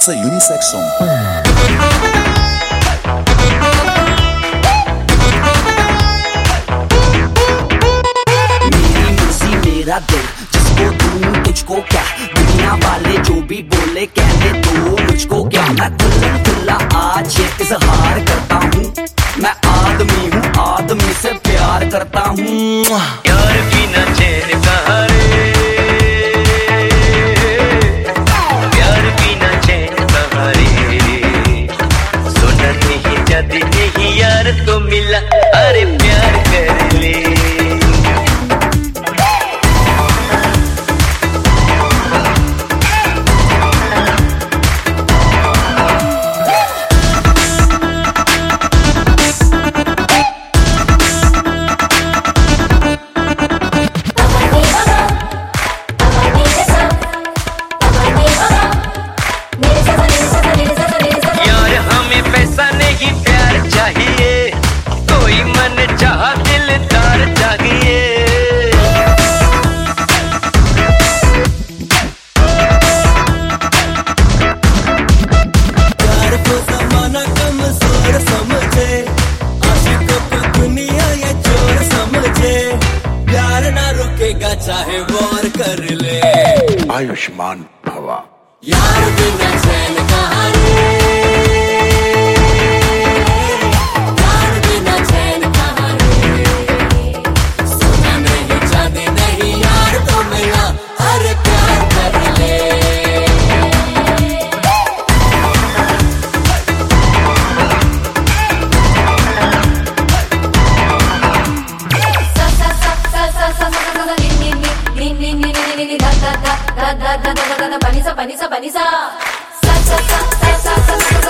It's a unisex song. मेरा दिल जिसको दूं तुझको क्या, दुनिया वाले जो भी बोले कहने दो मुझको क्या। मैं खुला आज ये इजहार करता हूँ, मैं आदमी हूँ आदमी से प्यार करता हूँ। यार बिना चैन कहाँ रे, प्यार बिना चैन कहाँ रे, सुना नहीं जद नहीं यार तो मिला, अरे प्यार कर ले। पैसा नहीं प्यार चाहिए, कोई मन चाह दिलदार चाहिए। प्यार को जमाना कमजोर समझे, आशिकों को दुनिया ये चोर समझे, प्यार ना रुकेगा चाहे वॉर कर ले। आयुष्मान भवा। यार बिना चैन कहाँ रे, Panisa, panisa, panisa, panisa. Sa sa sa sa sa sa sa.